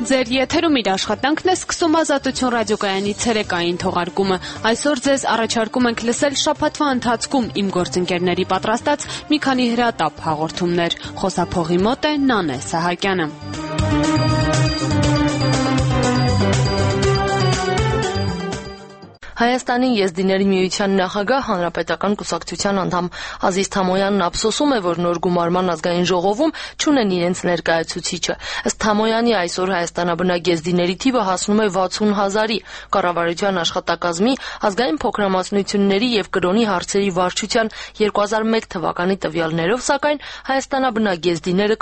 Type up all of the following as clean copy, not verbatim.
Ձեր եթերում իր աշխատանքն է սկսում Ազատություն ռադիոկայանի ցերեկային թողարկումը։ Այսօր ձեզ առաջարկում ենք լսել շաբաթվա ընթացքում իմ գործընկերների պատրաստած մի քանի հրատապ հաղորդումներ։ Խոսափողի մոտ է Նանե Սահակյանը։ Հայաստանի եզդիների միության նախագահ հանրապետական կուսակցության անդամ Ազիզ Թամոյանն ափսոսում է, որ նոր գումարման ազգային ժողովում չունեն իրենց ներկայացուցիչը։ Ըստ Թամոյանի այսօր հայաստանաբնակ եզդիների թիվը հասնում է 60,000-ի։ Կառավարության աշխատակազմի ազգային փոքրամասնությունների եւ կրոնի հարցերի վարչության 2001 թվականի տվյալներով, սակայն հայաստանաբնակ եզդիները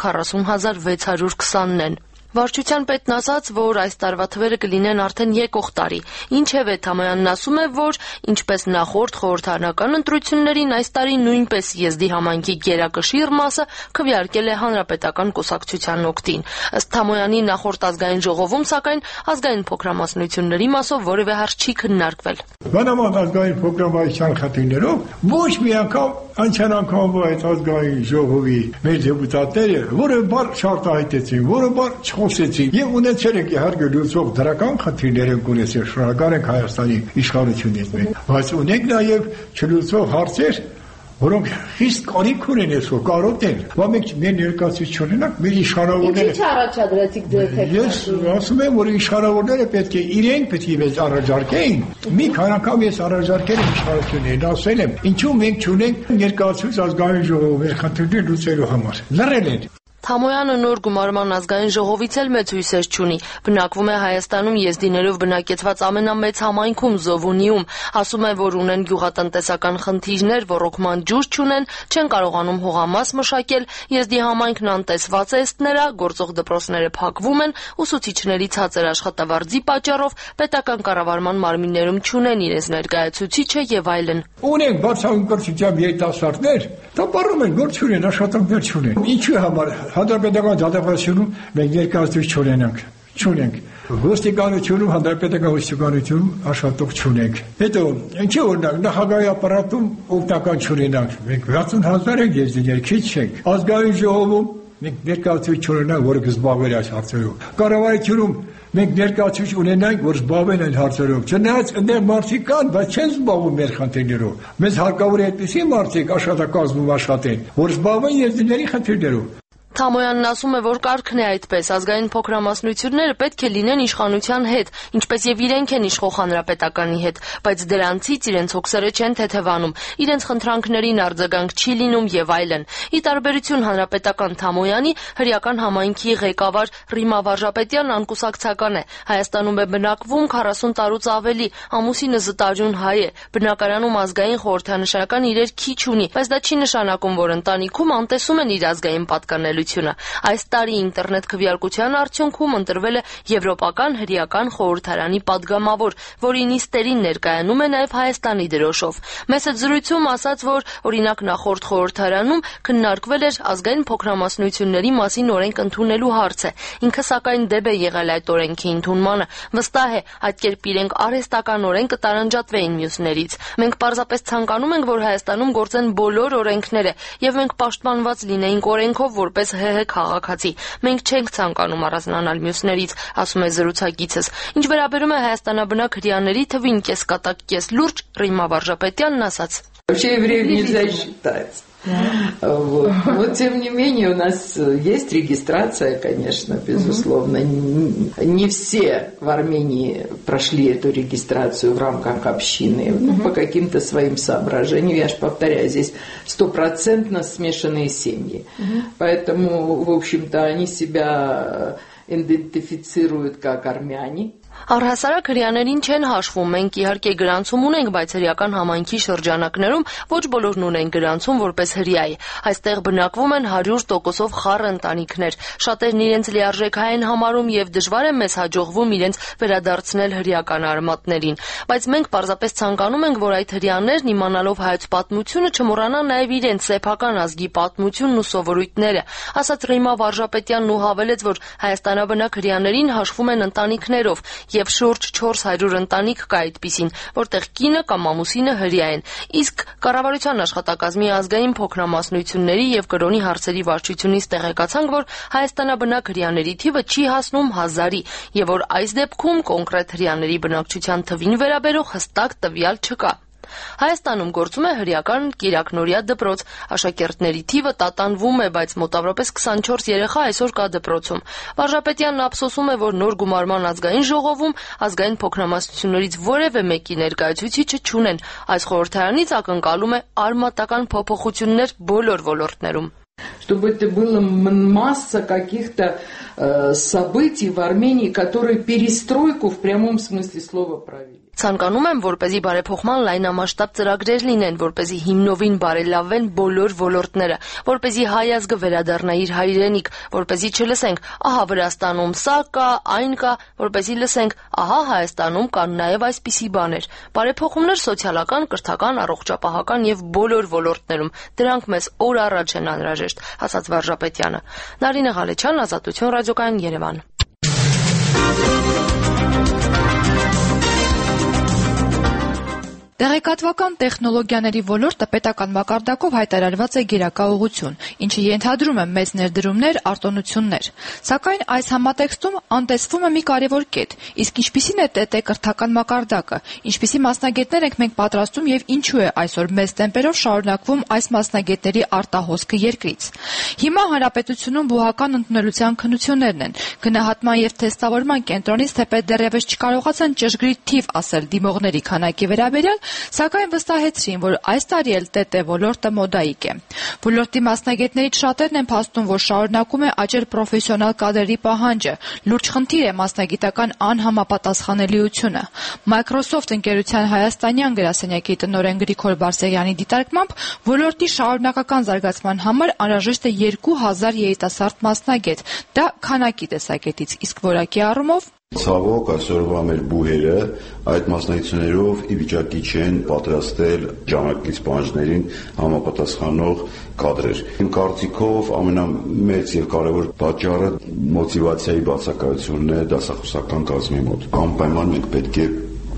40,620-ն են։ Վարչության պետն ասաց, որ այս տարվա թվերը կլինեն արդեն եկող տարի։ Ինչևէ, Թամոյանն ասում է, որ ինչպես նախորդ խորհրդարանական ընտրություններին, այս տարի նույնպես եզդի համայնքի գերակշիռ մասը քվեարկել է հանրապետական կուսակցության օգտին։ Ըստ Թամոյանի նախորդ ազգային ժողովում, սակայն ազգային փոքրամասնությունների մասով որևէ հարց չի քննարկվել։ Բանավանդ ազգային փոքրամասնության խնդիրներով ոչ մի անգամ անցյալ անգամ այդ ազգային ժողովի մեր դեպուտատները որևէ բառ չարտահայտեցին, որևէ բառ չխոսեցին եւ ունեցել եք իհարկե լուծող դրական խնդիրներ են ունեցել, շնորհակալ ենք Հայաստանի իշխանությունից մենք, բայց ունենք նաեւ չլուծող հարցեր, որոնք խիստ կարիք ունեն այսօր, կարոտ են, բայց մենք մեր ներկայացուցիչ չունենանք, մեր իշխանավորները։ Ինչի՞ առաջադրեցիք ձեր թեքստը։ Ես ասում եմ, որ իշխանավորները պետք է իրենք պետք է մեզ առաջարկեին։ Մի քանի անգամ ես առաջարկել եմ իշխանություններին, ասել եմ, ինչու մենք չունենք ներկայացուցիչ ազգային ժողովի խնդիրներ լուծելու համար։ Լռել են։ Թամոյանը նոր գումարման ազգային ժողովից էլ մեծ հույսեր չունի։ Բնակվում է Հայաստանում եզդիներով բնակեցված ամենամեծ համայնքում Զովունիում։ Ասում է, որ ունեն գյուղատնտեսական խնդիրներ, ոռոգման ջուր չունեն, չեն կարողանում հողամաս մշակել, եզդի համայնքն անտեսված է ըստ նրա, գործող դպրոցները փակվում են, ուսուցիչների ցածր աշխատավարձի պատճառով պետական կառավարման մարմիններում չունեն իրենց ներկայացուցիչը եւ այլն։ Ունենք բարձրանկրթությամբ երիտասարդներ, տապարում են, գործ չունեն, աշխատանքներ չունեն։ Ինչու համար Հանրապետական դատախազությունում մենք ներկայացուցիչ չունենք։ Ոստիկանությունում, հանրապետական ոստիկանությունում աշխատող չունենք։ Հետո, ինչի օրինակ, նախագահի ապարատում օգնական չունենանք։ Մենք 60,000 ենք եզդիներ, քիչ չենք։ Ազգային ժողովում մենք ներկայացուցիչ չունենանք, որը կզբաղվի այս հարցերով։ Կառավարությունում մենք ներկայացուցիչ ունենանք, որ զբաղվեն այդ հարցերով։ Չնայած այնտեղ մարդիկ կան, բայց չեն զբաղվում մեր խնդիրներով։ Մեզ հարկավոր է այդպիսի մարդիկ աշխատակազմում աշխատեն, որ զբաղվեն եզդիների խնդիրներով։ Թամոյանն ասում է, որ կարգն է այդպես, ազգային փոքրամասնությունները պետք է լինեն իշխանության հետ, ինչպես եւ իրենք են իշխող հանրապետականի հետ, բայց դրանցից իրենց հոգսերը չեն թեթևանում, իրենց խնդրանքներին արձագանք չի լինում եւ այլն։ Ի տարբերություն հանրապետական Թամոյանի, հրեական համայնքի ղեկավար Ռիմա Վարժապետյանն անկուսակցական է։ Հայաստանում է բնակվում 40 տարուց ավելի, ամուսինը զտարյուն հայ է, բնակարանում ազգային խորհրդանշական իրեր քիչ ունի, բայց դա չի նշանակում, որ ընտանիքում անտեսում են իր ազգային պատկանելությունը։ Այս տարի ինտերնետ քվեարկության արդյունքում ընտրվել է Եվրոպական հրեական խորհրդարանի падգամավոր, որի նիստերին ներկայանում է նաև Հայաստանի դրոշով։ Մեծ զրույցում ասաց, որ օրինակ նախորդ խորհրդարանում քննարկվել էր ազգային փոքրամասնությունների մասին օրենք ընդունելու հարցը։ Ինքը սակայն դեպ է եղել այդ օրենքի ընդունմանը։ Վստահ է, այդ կերպ իրենք արհեստական օրենք կտարանջատվեին մյուսներից։ Մենք պարզապես ցանկանում ենք, որ Հայաստանում գործեն բոլոր օրենքները, եւ մենք պաշտպանված լինեինք օրենքով, որպես ՀՀ քաղաքացի։ Մենք չենք ցանկանում առանձնանալ մյուսներից, ասում է զրուցակիցս։ Ինչ վերաբերում է հայաստանաբնակ հրեաների թվին կեսկատակ կես լուրջ, Ռիմա Վարժապետյանն ասաց. Вообще евреев нельзя считать. Но тем не менее у нас есть регистрация, конечно, безусловно. Не все в Армении прошли эту регистрацию в рамках общины, по каким-то своим соображениям. Я же повторяю, здесь 100% смешанные семьи. Поэтому, в общем-то, они себя идентифицируют как армяне. Առհասարակ հրեաներին չեն հաշվում, մենք իհարկե գրանցում ունենք, բայց հրեական համայնքի շրջանակներում ոչ բոլորն ունեն գրանցում որպես հրեայի։ Այստեղ բնակվում են 100%-ով խառը ընտանիքներ, շատերն իրենց լիարժեքային համարում եւ դժվար է մեզ հաջողվում իրենց վերադարձնել հրեական արմատներին։ Բայց մենք պարզապես ցանկանում ենք, որ այդ հրեաներն իմանալով հայոց պատմությունը չմոռանան նաեւ իրենց սեփական ազգի պատմությունն ու սովորույթները, ասաց Ռիմա Վարժապետյանն ու հավելեց, որ հայաստանաբնակ հրեաներին հաշվում են ընտանիքներով։ եւ շուրջ 400 ընտանիք կա այդպիսին, որտեղ կինը կամ ամուսինը հրեա են։ Իսկ կառավարության աշխատակազմի ազգային փոքրամասնությունների եւ կրոնի հարցերի վարչությունից տեղեկացանք, որ հայաստանաբնակ հրեաների թիվը չի հասնում 1000-ի եւ որ այս դեպքում կոնկրետ հրեաների բնակչության թվին վերաբերող հստակ տվյալ չկա։ Հայաստանում գործում է հրեական կիրակնորյա դպրոց, աշակերտների թիվը տատանվում է, բայց մոտավորապես 24 երեխա այսօր կա դպրոցում։ Վարժապետյանն ափսոսում է, որ նոր գումարման ազգային ժողովում ազգային փոքրամասնություններից որևէ մեկի ներկայացուցիչը չունեն։ Այս խորհրդարանից ակնկալում է արմատական փոփոխություններ բոլոր ոլորտներում։ Чтобы это было масса каких-то событий в Армении, которые перестройку в прямом смысле слова провели. Ցանկանում եմ, որպեսզի բարեփոխման լայնամասշտաբ ծրագրեր լինեն, որպեսզի հիմնովին բարելավվեն բոլոր ոլորտները, որպեսզի հայ ազգը վերադառնա իր հայրենիք, որպեսզի չլսենք, ահա Վրաստանում սա կա, այն կա, որպեսզի լսենք, ահա Հայաստանում կան նաև այսպիսի բաներ։ Բարեփոխումներ սոցիալական, կրթական, առողջապահական եւ բոլոր ոլորտներում։ Դրանք մեզ օր առաջ են անհրաժեշտ, ասաց Վարժապետյանը։ Նարինե Ղալեչյան, Ազատություն ռադիոկայան, Երևան։ Տեղեկատվական տեխնոլոգիաների ոլորտը պետական մակարդակով հայտարարված է գերակա ուղղություն, ինչը ենթադրում է մեծ ներդրումներ, արտոնություններ։ Սակայն այս համատեքստում անտեսվում է մի կարևոր կետ, իսկ ինչպիսին է ՏՏ կրթական մակարդակը, ինչպիսի մասնագետներ ենք մենք պատրաստում եւ ինչու է այսօր մեծ տեմպերով շարունակվում այս մասնագետների արտահոսքը երկրից։ Հիմա հանրապետությունում բուհական ընդունելության քննություններն են, գնահատման եւ թեստավորման կենտրոնից թեպետ դեռևս չկարողացան ճշգրիտ թիվ ասել դիմողների քանակի վերաբերյալ, սակայն վստահեցրին, որ այս տարի էլ ՏՏ ոլորտը մոդայիկ է։ Ոլորտի մասնագետներից շատերն են փաստում, որ շարունակում է աճել պրոֆեսիոնալ կադրերի պահանջը, լուրջ խնդիր է մասնագիտական անհամապատասխանելիությունը։ Microsoft ընկերության հայաստանյան գրասենյակի տնօրեն Գրիգոր Բարսեղյանի դիտարկմամբ ոլորտի շարունակական զարգացման համար անհրաժեշտ է 2000 երիտասարդ մասնագետ, դա քանակի տեսակետից, իսկ որակի առումով Ցավոք այսօրվա մեր բուհերը այդ մասնագիտություններով ի վիճակի չեն պատրաստել ժամանակից պահանջներին համապատասխանող կադրեր։ Իմ կարծիքով ամենամեծ եւ կարեւոր պատճառը մոտիվացիայի բացակայությունն է դասախոսական կազմի մոտ։ Անպայման մենք պետք է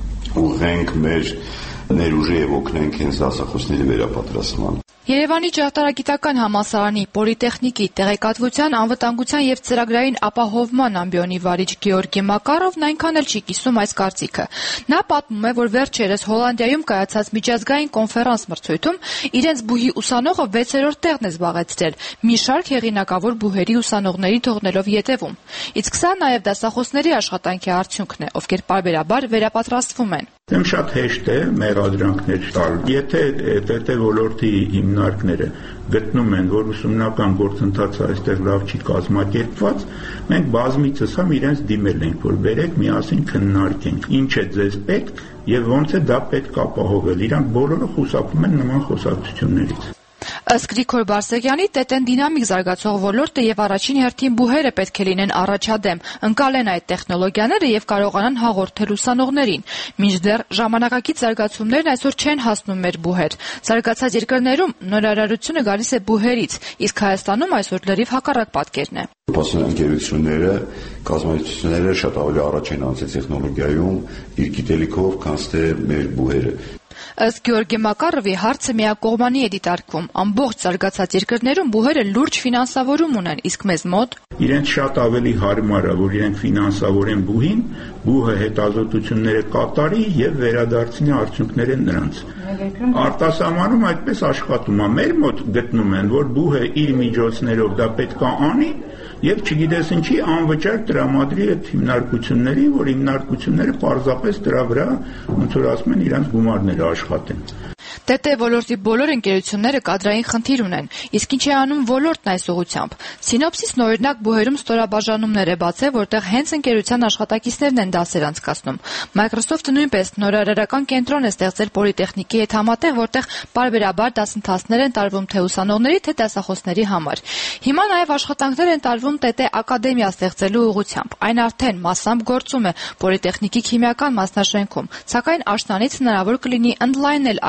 ուղղենք մեր ներուժը եւ օգնենք հենց դասախոսների վերապատրաստման։ Երևանի ճարտարագիտական համալսարանի պոլիտեխնիկի տեղեկատվության, անվտանգության եւ ծրագրային ապահովման ամբիոնի վարիչ Գեորգի Մակարովն այնքան էլ չի կիսում այս կարծիքը։ Նա պատմում է, որ վերջերս Հոլանդիայում կայացած միջազգային կոնֆերանս մրցույթում իրենց բուհի ուսանողը 6-րդ տեղն է զբաղեցրել, մի շարք հեղինակավոր բուհերի ուսանողների թողնելով ետևում։ Իսկ սա նաեւ դասախոսների աշխատանքի արդյունքն է, ովքեր պարբերաբար վերապատրաստվում են։ Շատ հեշտ է մեղադրանքներ տալ։ Եթե ՏՏ ոլորտի հիմնարկները գտնում են, որ ուսումնական գործընթացը այստեղ լավ չի կազմակերպված, մենք բազմիցս իրենց դիմել ենք, որ բերեք միասին քննարկենք, ինչ է ձեզ պետք եւ ոնց է դա պետք ապահովել։ Իրանք բոլորը խուսափում են նման խոսակցություններից։ Ըստ Գրիգոր Բարսեղյանի, ՏՏ-ն դինամիկ զարգացող ոլորտ է եւ առաջին հերթին բուհերը պետք է լինեն առաջադեմ, ընկալեն այդ տեխնոլոգիաները եւ կարողանան հաղորդել ուսանողներին։ Մինչդեռ ժամանակակից զարգացումներն այսօր չեն հասնում մեր բուհեր։ Զարգացած երկրներում նորարարությունը գալիս է բուհերից, իսկ Հայաստանում այսօր լրիվ հակառակ պատկերն է։ Ընկերությունները, կազմակերպությունները շատ ավելի առաջ են անցել տեխնոլոգիայում իր գիտելիքով, քան թե մեր բուհերը։ Ըստ Գեորգի Մակարովի հարցը միակողմանի է դիտարկվում։ Ամբողջ զարգացած երկրներում բուհերը լուրջ ֆինանսավորում ունեն, իսկ մեզ մոտ իրենց շատ ավելի հարմար է, որ իրենք ֆինանսավորեն բուհին, բուհը հետազոտությունները կատարի եւ վերադարձնի արդյունքները նրանց։ Արտասահմանում այդպես աշխատում է։ Մեր մոտ գտնում են, որ բուհը իր միջոցներով դա պետք է անի եւ չգիտես ինչի անվճար տրամադրի այդ հիմնարկությունների, որ հիմնարկությունները պարզապես դրա վրա ոնց որ ասում են իրենց գումարները աշխատեն։ ՏՏ ոլորտի բոլոր ընկերությունները կադրային խնդիր ունեն, իսկ ինչ է անում ոլորտն այս ուղղությամբ։ Սինոպսիսն օրինակ բուհերում ստորաբաժանումներ է բացել, որտեղ հենց ընկերության աշխատակիցներն են դասեր անցկացնում։ Microsoft-ը նույնպես նորարարական կենտրոն է ստեղծել պոլիտեխնիկի հետ համատեղ, որտեղ պարբերաբար դասընթացներ են տարվում թե ուսանողների, թե դասախոսների համար։ Հիմա նաև աշխատանքներ են տարվում ՏՏ ակադեմիա ստեղծելու ուղղությամբ։ Այն արդեն մասամբ գործում է պոլիտեխնիկի քիմիական մասնաշենքում, սակայն աշնանից հնարավոր կլինի ընդլայնել ակադեմիայի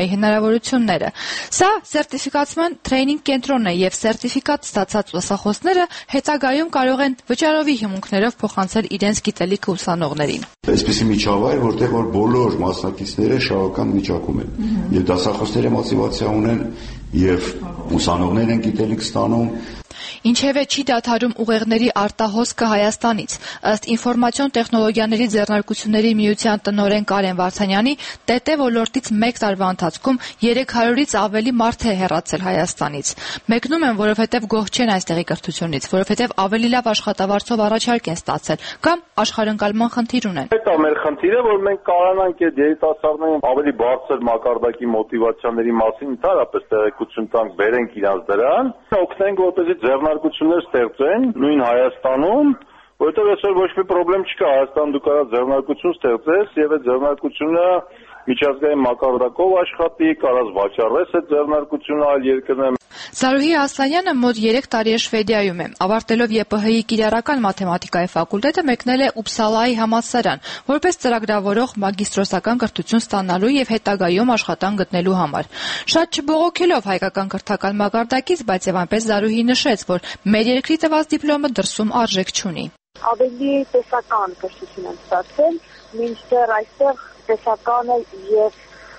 կապոյայի հնարավորությունները։ Սա սերտիֆիկացման տրեյնինգ կենտրոնն է եւ սերտիֆիկատ ստացած ուսախոսները հետագայում կարող են վճարովի հիմունքներով փոխանցել իրենց գիտելիքը ուսանողներին։ Այսպիսի միջավայր, որտեղ որ բոլոր մասնակիցները շահական վիճակում են եւ դասախոսները մոտիվացիա ունեն եւ ուսանողներ են գիտելիք ստանում։ Ինչևէ չի դադարում ուղեղների արտահոսքը Հայաստանից։ Ըստ ինֆորմացիոն տեխնոլոգիաների ձեռնարկությունների միության տնօրեն Կարեն Վարդանյանի, ՏՏ ոլորտից 1 տարվա ընթացքում 300-ից ավելի մարդ է հեռացել Հայաստանից։ Մեկնում են, որովհետև գոհ չեն այստեղի կրթությունից, որովհետև ավելի լավ աշխատավարձով առաջարկ են ստացել կամ աշխարհընկալման խնդիր ունեն։ Դա մեր խնդիրը, որ մենք կարողանանք այդ երիտասարդներին ավելի բարձր մակարդակի մոտիվացիաների մասին ընդհանրապես տեղեկություն տանք, բերենք իրաց դրան, օգնենք, որպեսզի ձեռնարկություններ ստեղծեն նույն Հայաստանում, որովհետև այսօր ոչ մի խնդրեմ չկա, Հայաստան դու կարա ձեռնարկություն ստեղծես եւ այդ ձեռնարկությունը միջազգային մակարդակով աշխատի, կարաս վաճառես այդ ձեռնարկությունը այլ երկրներում։ Զարուհի Ասլանյանը մոտ 3 տարի է Շվեդիայում է։ Ավարտելով ԵՊՀ-ի կիրառական մաթեմատիկայի ֆակուլտետը մեկնել է Ուպսալայի համալսարան, որպես ծրագրավորող մագիստրոսական կրթություն ստանալու եւ հետագայում աշխատանք գտնելու համար։ Շատ չբողոքելով հայկական կրթական մակարդակից, բայց եւ այնպես Զարուհի նշեց, որ մեր երկրի տված դիպլոմը դրսում արժեք չունի։ Ավելի տեսական կրթություն են ստացել, մինչդեռ այստեղ տեսականը եւ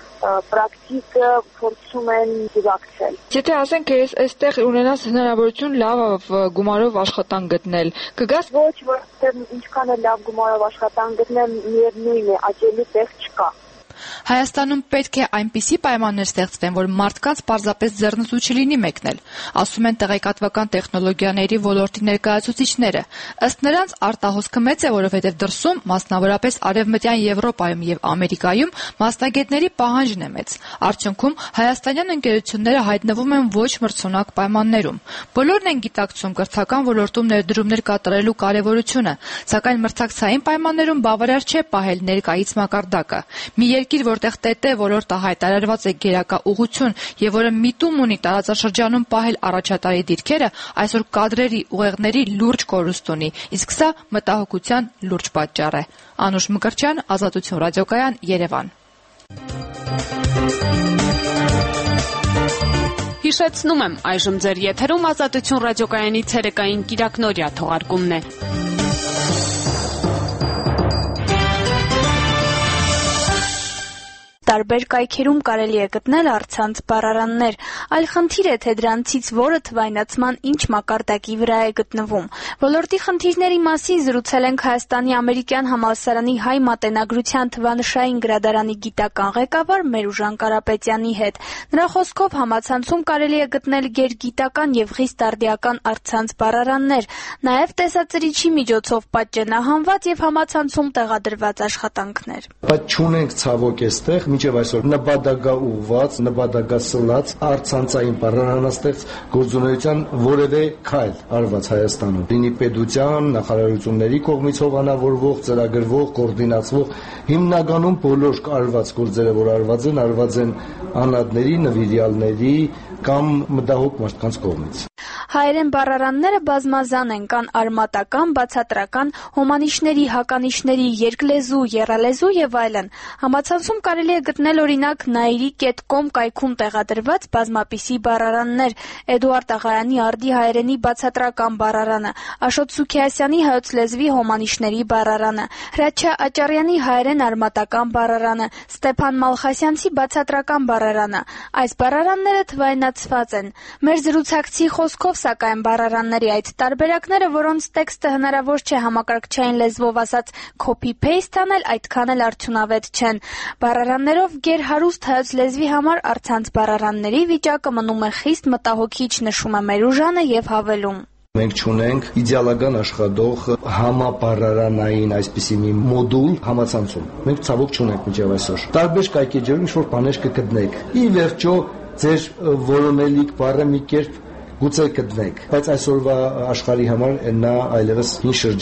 պրակտիկը փորձում են դիվակցել։ Եթե ասենք ես այստեղ ունենաս հնարավորություն լավ գումարով աշխատանք գտնել, կգաս։ Ոչ, որտեղ ինչքան է լավ գումարով աշխատանք գտնել, միևնույն է, աճելու տեղ չկա։ Հայաստանում պետք է այնպիսի պայմաններ ստեղծվեն, որ մարդկանց պարզապես ձեռնոցու չլինի մեկնել, ասում են տեղեկատվական տեխնոլոգիաների ոլորտի ներկայացուցիչները։ Ըստ նրանց արտահոսքը մեծ է, որովհետև դրսում, մասնավորապես Արևմտյան Եվրոպայում եւ Ամերիկայում մասնագետների պահանջն է մեծ։ Արդյունքում հայաստանյան ընկերությունները հայտնվում են ոչ մրցունակ պայմաններում։ Բոլորն են գիտակցում կրթական ոլորտում ներդրումներ կատարելու կարևորությունը, սակայն մրցակցային պայմաններում բավարար չէ պահել ներկայից մակարդակը։ Մի երկիր, որտեղ ՏՏ ոլորտը հայտարարված է գերակա ուղղություն եւ որը միտում ունի տարածաշրջանում պահել առաջատարի դիրքերը, այսօր կադրերի, ուղեղների լուրջ կորուստ ունի, իսկ սա մտահոգության լուրջ պատճառ է։ Անուշ Մկրտչյան, Ազատություն ռադիոկայան, Երևան։ Հիշեցնում եմ, այժմ ձեր եթերում Ազատություն ռադիոկայանի ցերեկային կիրակնօրյա թողարկումն է։ Տարբեր կայքերում կարելի է գտնել առցանց բառարաններ, այլ խնդիր է, թե դրանցից որը թվայնացման ինչ մակարդակի վրա է գտնվում։ Ոլորտի խնդիրների մասին զրուցել ենք Հայաստանի ամերիկյան համալսարանի հայ մատենագրության թվանշային գրադարանի գիտական ղեկավար Մերուժան Կարապետյանի հետ։ Նրա խոսքով համացանցում կարելի է գտնել գերգիտական եւ խիստ արդիական առցանց բառարաններ, նաեւ տեսածրիչի միջոցով պատճենահանված եւ համացանցում տեղադրված աշխատանքներ։ Բայց չունենք ցավոք այստեղ մինչև այսօր նպատակաուղված, նպատակասլաց առցանցային բառարանաստեղծ գործունեության որևէ քայլ արված Հայաստանում։ Լինի պետության, նախարարությունների կողմից հովանավորվող, ծրագրվող, կոորդինացվող, հիմնականում բոլոր արված գործերը, որ արված են անհատների, նվիրյալների կամ մտահոգ մարդկանց կողմից։ Հայերեն բառարանները բազմազան են, կան արմատական, բացատրական, հոմանիշների, հականիշների, երկլեզու, եռալեզու եւ այլն։ Համացանցում կարելի է գտնել օրինակ nairi.com կայքում տեղադրված բազմապիսի բառարաններ, Էդուարդ Աղայանի արդի հայերենի բացատրական բառարանը, Աշոտ Սուքիասյանի հայոց լեզվի հոմանիշների բառարանը, Հրաչյա Աճարյանի հայերեն արմատական բառարանը, Ստեփան Մալխասյանցի բացատրական բառարանը։ Այս բառարանները թվայնացված են։ Մեր զրուցակցի խոսքով սակայն բառարանների այդ տարբերակները, որոնց տեքստը հնարավոր չէ համակարգչային լեզվով ասած copy-paste անել, այդքան էլ արդյունավետ չեն։ Բառարաններով գերհարուստ հայոց լեզվի համար առցանց բառարանների վիճակը մնում է խիստ մտահոգիչ, նշում է Մերուժանը եւ հավելում. Մենք չունենք իդեալական աշխատող համաբառարանային այսպիսի մի մոդուլ համացանցում։ Մենք ցավոք չունենք մինչև այսօր։ Տարբեր կայքեջերում ինչ-որ բաներ կգտնեք։ Ի վերջո ձեր որոնելիք բառը մի կերպ գուցե գտնեք, բայց այսօրվա աշխարհի համար նա այլևս հին շրջան։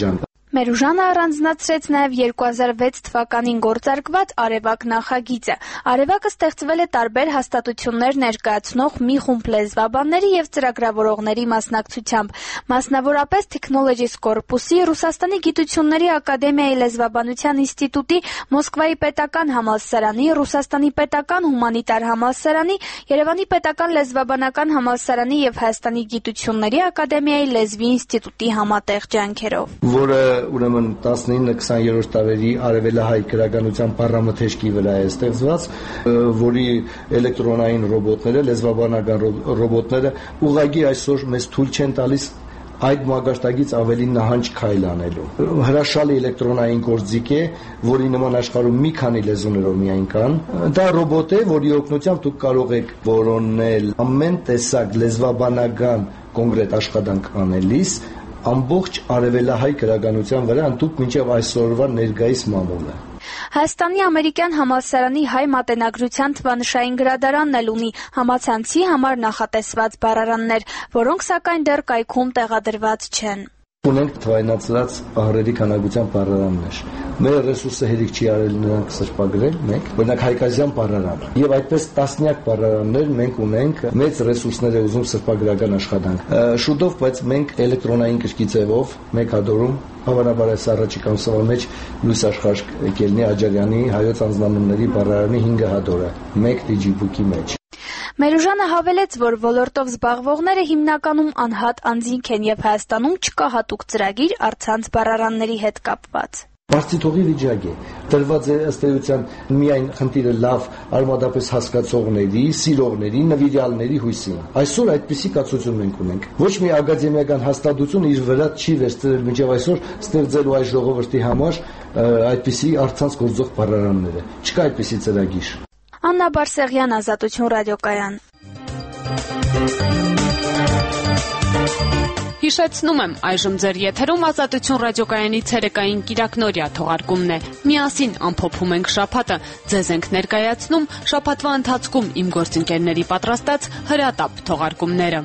Մերուժանը առանձնացրեց նաև 2006 թվականին գործարկված Արևակ նախագիծը։ Արևակը ստեղծվել է տարբեր հաստատություններ ներկայացնող մի խումբ լեզվաբանների և ծրագրավորողների մասնակցությամբ, մասնավորապես Technologies Corpus-ի, Ռուսաստանի գիտությունների ակադեմիայի լեզվաբանության ինստիտուտի, Մոսկվայի պետական համալսարանի, Ռուսաստանի պետական հումանիտար համալսարանի, Երևանի պետական լեզվաբանական համալսարանի և Հայաստանի գիտությունների ակադեմիայի լեզվի ինստիտուտի համատեղ ջանքերով։ Որը ուրեմն 19-20-րդ տարերի արևելահայ գրականության բառամթեշկի վրա է ստեղծված, որի էլեկտրոնային ռոբոտները, լեզվաբանական ռոբոտները ուղղակի այսօր մեզ թույլ չեն տալիս այդ մագարտակից ավելի նահանջ քայլ անելու։ Հրաշալի էլեկտրոնային գործիք է, որի նման աշխարհում մի քանի լեզուներով միայն կան։ Դա ռոբոտ է, որի օգնությամբ դուք կարող եք որոնել ամեն տեսակ լեզվաբանական կոնկրետ աշխատանք անելիս ամբողջ արևելահայ գրականության վրա ընդհանուր մինչև այսօրվա ներկայիս մամուլը։ Հայաստանի ամերիկյան համալսարանի հայ մատենագրության թվանշային գրադարանն էլ ունի համացանցի համար նախատեսված բառարաններ, որոնք սակայն դեռ կայքում տեղադրված չեն։ Ունենք թվայնացրած ահռելի քանակության բառարաններ։ Մեր ռեսուրսը հերիք չի արել նրանք սրբագրել, մեկ, օրինակ հայկազյան բառարան։ Եվ այդպես տասնյակ բառարաններ մենք ունենք, մեծ ռեսուրսներ է ուզում սրբագրական աշխատանք։ Շուտով, բայց մենք էլեկտրոնային գրքի ձևով մեկ հատորում հավանաբար այս առաջիկա ամսվա մեջ լույս աշխարհ կելնի Աջարյանի հայոց անձնանունների բառարանի 5 հատորը, մեկ դիջիբուկի մեջ։ Մերուժանը հավելեց, որ ոլորտով զբաղվողները հիմնականում անհատ անձինք են և Հայաստանում չկա հատուկ ծրագիր առցանց բառարանների հետ կապված։ Բարձիթողի վիճակ է, տրված է ըստ էության միայն խնդիրը լավ արմատապես հասկացողների, սիրողների, նվիրյալների հույսին։ Այսօր այդպիսի կացություն մենք ունենք։ Ոչ մի ակադեմիական հաստատություն իր վրա չի վերցրել մինչև այսօր ստեղծելու այս ժողովրդի համար այդպիսի առցանց գործող բառարանները։ Չկա այդպիսի ծրագիր։ Աննա Բարսեղյան, Ազատություն ռադիոկայան։ Հիշեցնում եմ, այժմ ձեր եթերում Ազատություն ռադիոկայանի ցերեկային կիրակնօրյա թողարկումն է։ Միասին ամփոփում ենք շաբաթը, ձեզ ենք ներկայացնում շաբաթվա ընթացքում իմ գործընկերների պատրաստած հրատապ թողարկումները։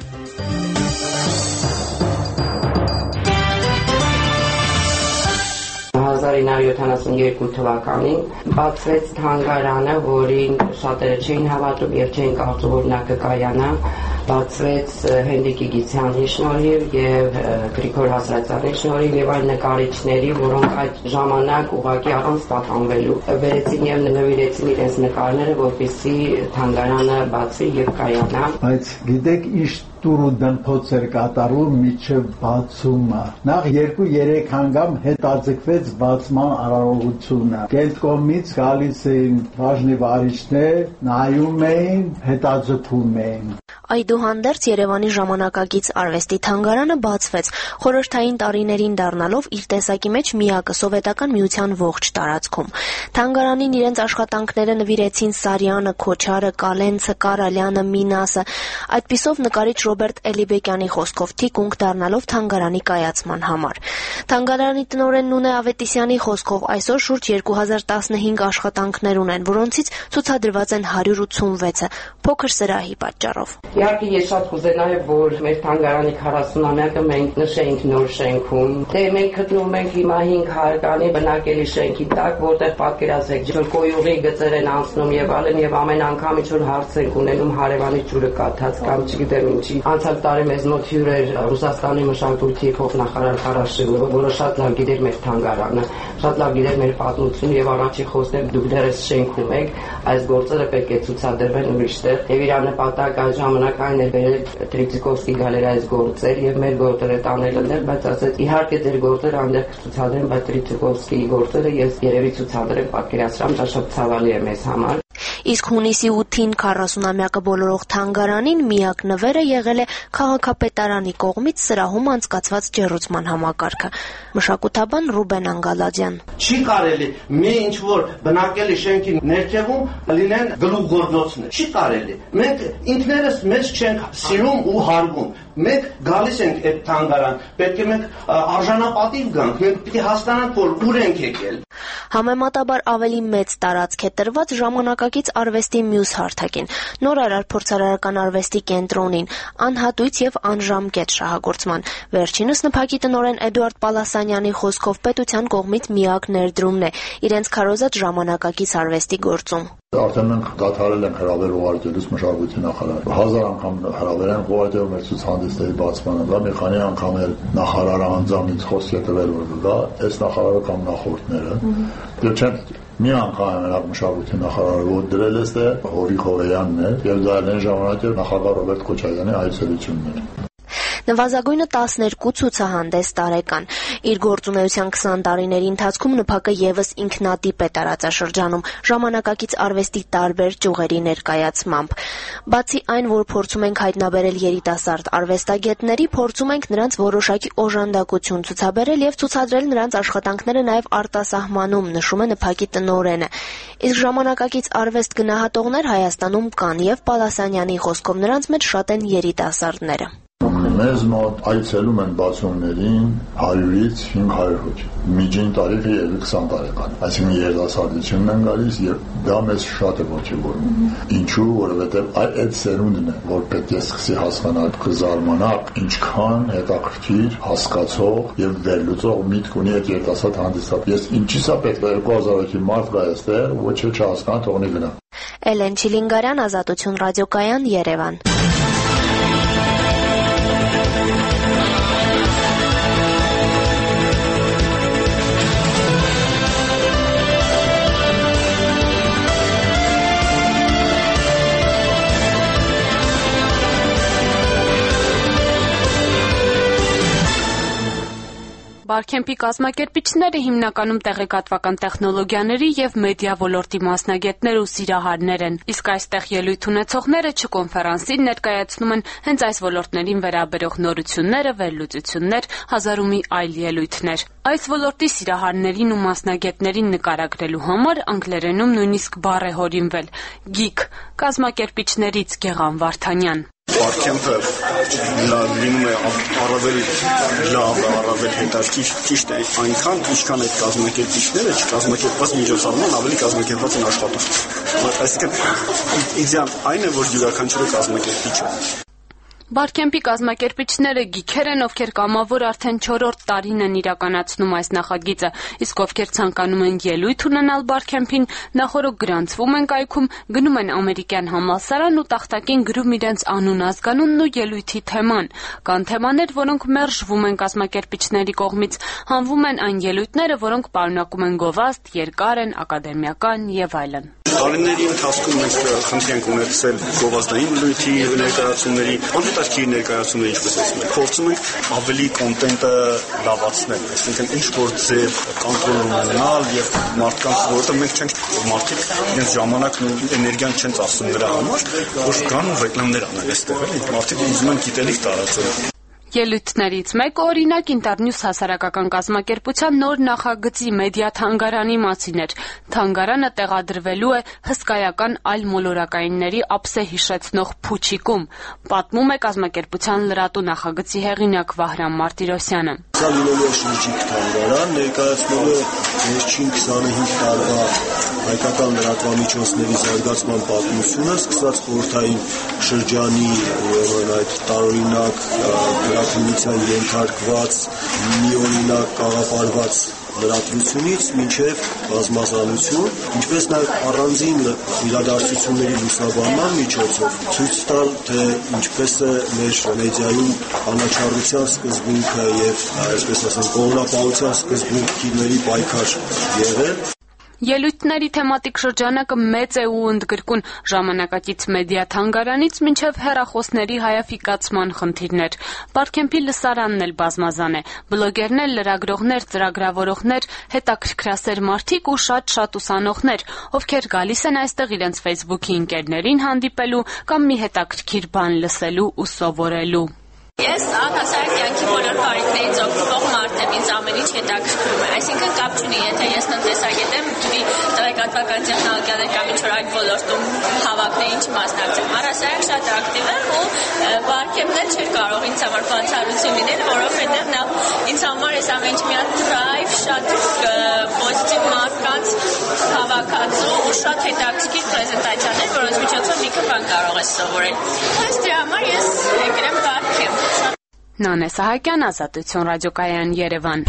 1972 թվականին բացվեց թանգարանը, որին շատերը չէին հավատում եւ չէին կարծում, որ նա կկայանա, բացվեց Հենրիկի Գիցյանի շնորհիվ եւ Գրիգոր Հասրատյանի շնորհիվ եւ այլ նկարիչների, որոնք այդ ժամանակ ուղղակի առանց պատանվելու վերեցին եւ նվիրեցին իրենց նկարները, որպեսզի թանգարանը բացվի եւ կայանա։ Բայց գիտեք, իշտ տուրու դնփոց էր կատարում միջև բացումը։ Նախ 2-3 անգամ հետաձգվեց բացման արարողությունը։ Կենտրոնից գալիս էին բաժնի վարիչներ, նայում էին, հետաձգում էին։ Այդուհանդերձ Երևանի ժամանակակից արվեստի թանգարանը բացվեց, խորհրդային տարիներին դառնալով իր տեսակի մեջ միակը Սովետական միության ողջ տարածքում։ Թանգարանին իրենց աշխատանքները նվիրեցին Սարյանը, Քոչարը, Կալենցը, Կարալյանը, Մինասը։ Այդպիսով նկարիչ Ռոբերտ Էլիբեկյանի խոսքով թիկունք դառնալով թանգարանի կայացման համար։ Թանգարանի տնօրեն Նունե Ավետիսյանի խոսքով այսօր շուրջ 2015 աշխատանքներ ունեն, որոնցից ցուցադրված են 186-ը փոքր սրահի պատճառով։ Իհարկե ես շատ կուզենայի, որ մեր թանգարանի 40-ամյակը մենք նշենք նոր շենքում։ Դե մենք գտնվում ենք հիմա 5 հարկանի բնակելի շենքի տակ, որտեղ պատկերացրեք, ջուր կոյուղի գծեր են անցնում եւ այլն, եւ ամեն անգամ ինչ որ հարց ենք ունենում հարևանի ջուրը կաթած կամ չգիտեմ ինչի։ Անցյալ տարի մեզ մոտ հյուր էր Ռուսաստանի մշակույթի փոխնախարար Խարաշիլովը, որը շատ լավ գիտեր մեր թանգարանը, շատ լավ գիտեր մեր պատմությունը եւ առաջի խոսքներ դուք դեռ այս շենքում եք, այս գործերը պետք է ցուցադրվեն ուրիշտեղ եւ իր նպատակը այս ժամանակ այն է բերել Տրիցիկովսկի գալերայից գործեր եւ մեր գործերը տանել ընդեր, բայց ասած իհարկե ձեր գործերը այնտեղ կցուցադրեն, բայց Տրիցիկովսկի գործերը ես երևի ցուցադրեմ, պատկերացրամ, դա շատ ցավալի է մեզ համար։ Իսկ հունիսի 8-ին 40-ամյակը բոլորող թանգարանին միակ նվերը եղել է քաղաքապետարանի կողմից սրահում անցկացված ջեռուցման համակարգը։ Մշակութաբան Ռուբեն Անգալադյան։ Չի կարելի մի ինչ որ բնակելի շենքի ներքևում լինեն գլուխգործոցներ։ Չի կարելի։ Մենք ինքներս մեզ չենք սիրում ու հարգում։ Մենք գալիս ենք այդ թանգարան, պետք է մենք արժանապատիվ գանք, մենք պիտի հասկանանք, որ ուր ենք եկել։ Համեմատաբար ավելի մեծ տարածք է տրված ժամանակակից արվեստի մյուս հարթակին՝ նորարար փորձարարական արվեստի կենտրոնին, անհատույց եւ անժամկետ շահագործման։ Վերջինս ՆՓԱԿ-ի տնօրեն Էդուարդ Պալասանյանի խոսքով պետության կողմից միակ ներդրումն է իրենց քարոզած ժամանակակից արվեստի գործում։ Արդեն մենք դադարել ենք հրավեր ուղարկելուց մշակույթի նախարար։ 1000 անգամ հրավեր ենք ուղարկել մեր ցուցահանդեսների բացմանը, դա մի քանի անգամ էլ նախարարը անձամից խոսք է տվել, որ դա այս նախարարը կամ նախորդները։ Դե չեմ մի անգամ էլ մշակույթի նախարարը որ դրել է Հովիկ Հովեյանն է, եւ դա այն ժամանակ է նախագահ Ռոբերտ Քոչարյանի այցելությունն էր։ Նվազագույնը 12 ցուցահանդես տարեկան։ Իր գործունեության 20 տարիների ընթացքում ՆՓԱԿ-ը եւս ինքնատիպ է տարածաշրջանում ժամանակակից արվեստի տարբեր ճյուղերի ներկայացմամբ։ Բացի այն, որ փորձում ենք հայտնաբերել երիտասարդ արվեստագետների, փորձում ենք նրանց որոշակի օժանդակություն ցուցաբերել եւ ցուցադրել նրանց աշխատանքները նաեւ արտասահմանում, նշում է ՆՓԱԿ-ի տնօրենը։ Իսկ ժամանակակից արվեստ գնահատողներ Հայաստանում կան եւ Պալասանյանի խոսքով նրանց մեջ շատ են երիտասարդները։ Մեզ մոտ այցելում են բացումներին 100-ից 500 հոգի։ Միջին տարիքը եւ 20 տարեկան։ Այսինքն երիտասարդությունն են գալիս եւ դա մեզ շատ է ոգևորում։ Ինչու, որովհետեւ այդ սերունդն է, որ պետք է սկսի հասկանալ, կզարմանա, ինչքան հետաքրքիր, հասկացող եւ վերլուծող միտք ունի այդ երիտասարդ հանդիսապետը։ Ես ինչի՞ս է պետք է 2000 հոգի մարդ գա այստեղ, ոչ է չհասկանա, թողնի գնա։ Էլեն Չիլինգարյան, Ազատություն ռադիոկայան, Երևան։ Բարքեմփի կազմակերպիչները հիմնականում տեղեկատվական տեխնոլոգիաների եւ մեդիա ոլորտի մասնագետներ ու սիրահարներ են, իսկ այստեղ ելույթ ունեցողները չկոնֆերանսին ներկայացնում են հենց այս ոլորտներին վերաբերող նորությունները, վերլուծություններ, հազար ու մի այլ ելույթներ։ Այս ոլորտի սիրահարներին ու մասնագետներին նկարագրելու համար անգլերենում նույնիսկ բառ է հորինվել՝ geek, կազմակերպիչներից Գեղամ Վարդանյան։ Բարքեմփը լինում է առավել լավ, առավել հետաքրքիր, ճիշտ է այնքան, ինչքան այդ կազմակերպիչները չկազմակերպված միջոցառման ավելի կազմակերպված են աշխատում։ Այսինքն իդեան այն է, որ յուրաքանչյուրը կազմակերպիչ է։ Բարքեմփի կազմակերպիչները գիքեր են, ովքեր կամավոր արդեն 4-րդ տարին են իրականացնում այս նախագիծը, իսկ ովքեր ցանկանում են ելույթ ունենալ Բարքեմփին, նախօրոք գրանցվում են կայքում, գնում են ամերիկյան համալսարան ու տախտակին գրում իրենց անուն, ազգանունն ու ելույթի թեման։ Կան թեմաներ, որոնք մերժվում են կազմակերպիչների կողմից, հանվում են այն ելույթները, որոնք պարունակում են գովազդ, երկար են, ակադեմիական եւ այլն։ Տարիների ընթացքում մենք խնդիր ենք ունեցել գովազդային ելույթի ներկայացումների, անհետաքրքիր ներկայացումների, ինչպես ասում ենք, փորձում ենք ավելի կոնտենտը լավացնել, այսինքն ինչ որ ձև կոնտրոլ ունենալ եւ մարդկանց, որովհետեւ մենք չենք մարդիկ իրենց ժամանակն ու էներգիան չեն ծախսում դրա համար, որ գան ու ռեկլամներ անեն այստեղ, էլի մարդիկ ուզում են գիտելիք տարածել։ Ելույթներից մեկը օրինակ Ինտերնյուս հասարակական կազմակերպության նոր նախագծի մեդիա թանգարանի մասին էր։ Թանգարանը տեղադրվելու է հսկայական այլ մոլորակայինների ափսե հիշեցնող փուչիկում, պատմում է կազմակերպության լրատու նախագծի հեղինակ Վահրամ Մարտիրոսյանը։ Սա լինելու է շրջիկ թանգարան, ներկայացնելու է վերջին 25 տարվա հայկական լրատվամիջոցների զարգացման պատմությունը, սկսած խորհրդային շրջանի այդ տարօրինակ լրատվության ենթարկված միօրինակ կաղապարված լրատվությունից մինչև բազմազանություն, ինչպես նաև առանձին իրադարձությունների լուսաբանման միջոցով ցույց տալ, թե ինչպես է մեր մեդիայում անաչառության սկզբունքը եւ այսպես ասեմ կողմնապահության սկզբունքների պայքար եղել։ Ելույթների թեմատիկ շրջանակը մեծ է ու ընդգրկուն ժամանակակից մեդիա թանգարանից մինչև հեռախոսների հայաֆիկացման խնդիրներ։ Բարքեմփի լսարանն էլ բազմազան է։ Բլոգերներ, լրագրողներ, ծրագրավորողներ, հետաքրքրասեր մարդիկ ու շատ ուսանողներ, ովքեր գալիս են այստեղ իրենց Facebook-ի ընկերներին հանդիպելու կամ մի հետաքրքիր բան լսելու ու սովորելու։ Ես անհասարակ կյանքի բոլոր բարիքներից օգտվող մարդ եմ, ինձ ամեն ինչ հետաքրքրում է, այսինքն կապ չունի, եթե ես տնտեսագետ եմ, դի տեղեկատվական տեխնոլոգիաներ կամ ինչ-որ այլ ոլորտում հավաքներին չմասնակցեմ, առհասարակ շատ ակտիվ եմ ու Բարքեմն չէր կարող ինձ համար բացառություն լինել, որովհետև նա ինձ համար այս ամեն ինչ մի հատ drive, շատ պոզիտիվ մարդկանց հավաքածու ու շատ հետաքրքիր պրեզենտացիաներ, որոնց միջոցով մի բան կարող ես սովորել։ Այս դրա համար ես եկել եմ Բարքեմ։ Նանե Սահակյան, Ազատություն ռադիոկայան, Երևան։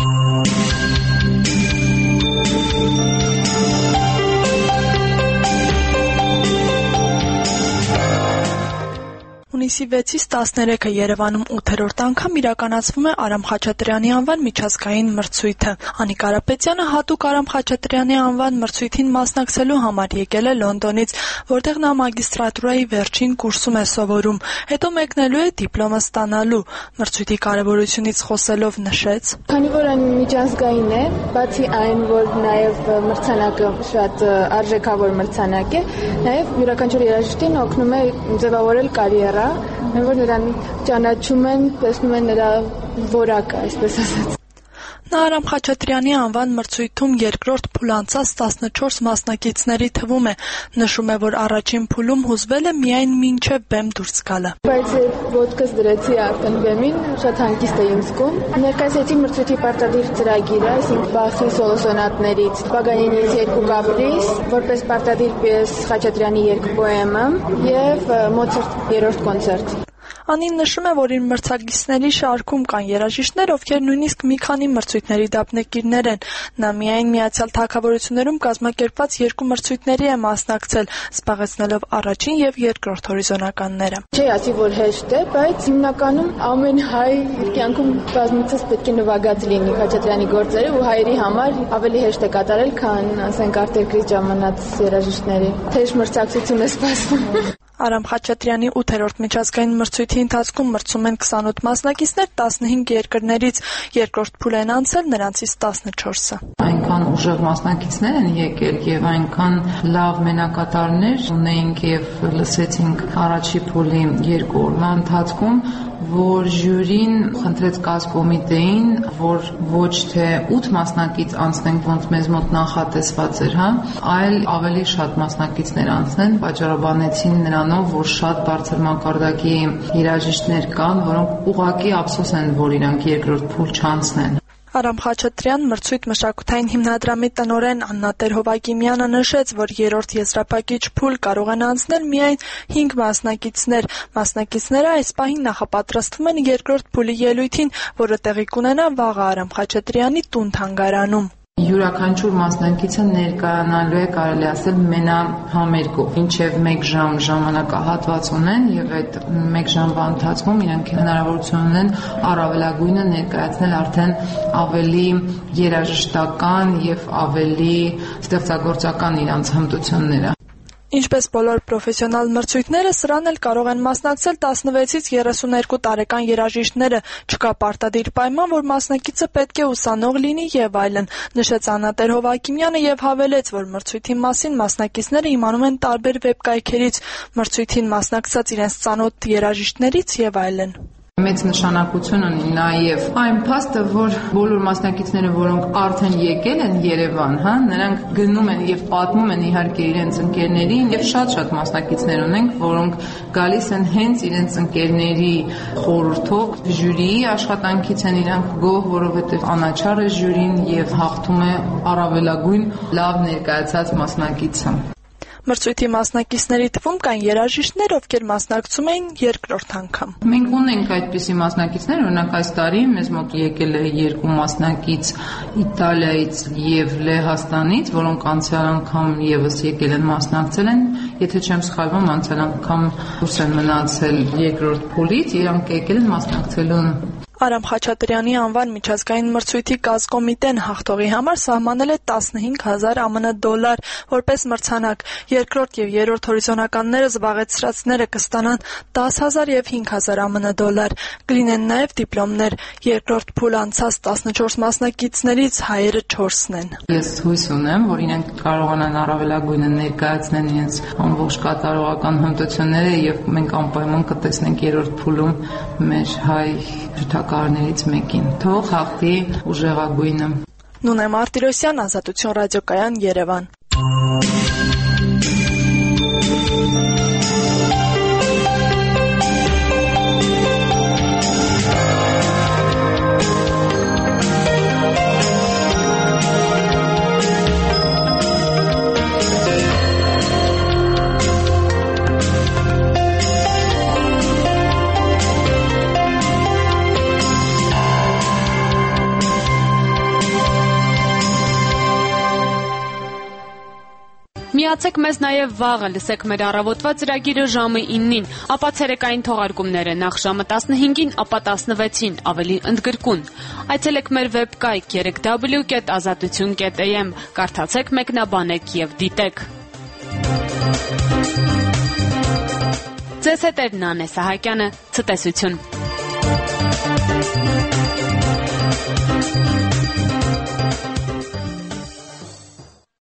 Հունիսի 6-ից 13-ը Երևանում 8-րդ անգամ իրականացվում է Արամ Խաչատրյանի անվան միջազգային մրցույթը։ Անիկ Կարապետյանը հատուկ Արամ Խաչատրյանի անվան մրցույթին մասնակցելու համար եկել է Լոնդոնից, որտեղ նա մագիստրատուրայի վերջին կուրսում է սովորում, հետո մեկնելու է դիպլոմը ստանալու։ Մրցույթի կարևորությունից խոսելով նշեց. Քանի որ այն միջազգային է, բացի այն, որ նաև մրցանակը շատ արժեքավոր մրցանակ է, նաև յուրաքանչյուր երաժշտին օգնում է ձևավորել կարիերա, որ նրան ճանաչում են, տեսնում են նրա որակը, այսպես ասած։ Նա Արամ Խաչատրյանի անվան մրցույթում երկրորդ փուլ անցած 14 մասնակիցների թվում է, նշում է, որ առաջին փուլում հուզվել է միայն մինչև բեմ դուրս գալը։ Բայց ոտքս դրեցի արդեն բեմին, շատ հանգիստ էի զգում։ Ներկայացրեցի մրցույթի պարտադիր ծրագիրը, այսինքն Բախի սոլո սոնատներից Պագանինիից 2 կապրիս, որպես պարտադիր պիես Խաչատրյանի 2 պոեմը եւ Մոցարտ 3-րդ կոնցերտ։ Անին նշում է, որ իր մրցակիցների շարքում կան երաժիշտներ, ովքեր նույնիսկ մի քանի մրցույթների դափնեկիրներ են։ Նա միայն Միացյալ Թագավորություններում կազմակերպված 2 մրցույթների է մասնակցել, զբաղեցնելով առաջին եւ երկրորդ հորիզոնականները։ Չի ասի, որ հեշտ է, բայց հիմնականում ամեն հայ իր կյանքում բազմիցս պետք է նվագած լինի Խաչատրյանի գործերը ու հայերի համար ավելի հեշտ է կատարել, քան ասենք արտերկրից ժամանած երաժիշտների։ Թեժ մրցակցություն է սպասվում։ Արամ Խաչատրյանի 8-րդ միջազգային մրցույթի ընթացքում մրցում են 28 մասնակիցներ 15 երկրներից, երկրորդ փուլ են անցել նրանցից 14-ը։ Այնքան ուժեղ մասնակիցներ են եկել եւ այնքան լավ մենակատարներ ունեինք եւ լսեցինք առաջի փուլի 2 օրվա ընթացքում, որ ժյուրին խնդրեց կազմկոմիտեին, որ ոչ թե 8 մասնակից անցնենք, ոնց մեզ մոտ նախատեսված էր, այլ ավելի շատ մասնակիցներ անցնեն, պատճառաբանեցին նրանով, որ շատ բարձր մակարդակի երաժիշտներ կան, որոնք ուղղակի ափսոս են, որ իրանք երկրորդ փուլ չանցնեն։ Արամ Խաչատրյան մրցույթ մշակութային հիմնադրամի տնօրեն Աննա Տեր-Հովակիմյանը նշեց, որ երրորդ եզրափակիչ փուլ կարող են անցնել միայն 5 մասնակիցներ։ Մասնակիցները այս պահին նախապատրաստվում են երկրորդ փուլի ելույթին, որը տեղի կունենա վաղը Արամ Խաչատրյանի տուն-թանգարանում։ Յուրաքանչյուր մասնակիցը ներկայանալու է, կարելի ասել, մենահամերգով, մինչև 1 ժամ ժամանակահատված ունեն եւ այդ 1 ժամվա ընթացքում իրանք հնարավորություն ունեն առավելագույնը ներկայացնել արդեն ավելի երաժշտական եւ ավելի ստեղծագործական իրանց հմտությունները։ Ինչպես բոլոր պրոֆեսիոնալ մրցույթները, սրան էլ կարող են մասնակցել 16-ից 32 տարեկան երաժիշտները, չկա պարտադիր պայման, որ մասնակիցը պետք է ուսանող լինի եւ այլն, նշեց Աննա Տեր-Հովակիմյանը եւ հավելեց, որ մրցույթի մասին մասնակիցները իմանում են տարբեր վեբկայքերից, մրցույթին մասնակցած իրենց ծանոթ երաժիշտներից եւ այլն։ Մեծ նշանակություն ունի նաև այն փաստը, որ բոլոր մասնակիցները, որոնք արդեն եկել են Երևան, նրանք գնում են եւ պատմում են իհարկե իրենց ընկերներին եւ շատ մասնակիցներ ունենք, որոնք գալիս են հենց իրենց ընկերների խորհրդով, ժյուրիի աշխատանքից են իրանք գոհ, որովհետեւ անաչառ է ժյուրին եւ հաղթում է առավելագույն լավ ներկայացած մասնակիցը։ Մրցույթի մասնակիցների թվում կան երաժիշտներ, ովքեր մասնակցում էին երկրորդ անգամ։ Մենք ունենք այդպիսի մասնակիցներ, օրինակ այս տարի մեզ մոտ եկել է 2 մասնակից Իտալիայից եւ Լեհաստանից, որոնք անցյալ անգամ եւս եկել են մասնակցել են, եթե չեմ սխալվում, անցյալ անգամ դուրս են մնացել երկրորդ փուլից, իրանք եկել են մասնակցելու։ Արամ Խաչատրյանի անվան միջազգային մրցույթի կազմկոմիտեն հաղթողի համար սահմանել է 15,000 ԱՄՆ դոլար որպես մրցանակ։ Երկրորդ եւ երրորդ հորիզոնականները զբաղեցրածները կստանան 10,000 եւ 5,000 ԱՄՆ դոլար։ Կլինեն նաեւ դիպլոմներ։ Երկրորդ փուլ անցած 14 մասնակիցներից հայերը 4-ն են։ Ես հույս ունեմ, որ իրենք կարողանան առավելագույնը ներկայացնել իրենց ամբողջ կատարողական հմտությունները եւ մենք անպայման կտեսնենք երրորդ փուլում մեր հայ շտակարներից մեկին։ Թող հաղթի ուժեղագույնը։ Նունե Մարտիրոսյան, Ազատություն ռադիոկայան, Երևան։ Միացեք մեզ նաև վաղը, լսեք մեր առավոտվա ծրագիրը ժամը 9-ին, ապա ցերեկային թողարկումները նախ ժամը 15-ին, ապա 16-ին, ավելի ընդգրկուն։ Այցելեք մեր վեբկայք www.azatutun.am, կարդացեք, մեկնաբանեք եւ դիտեք։ Ձեզ հետ է Նանե Սահակյանը, ցտեսություն։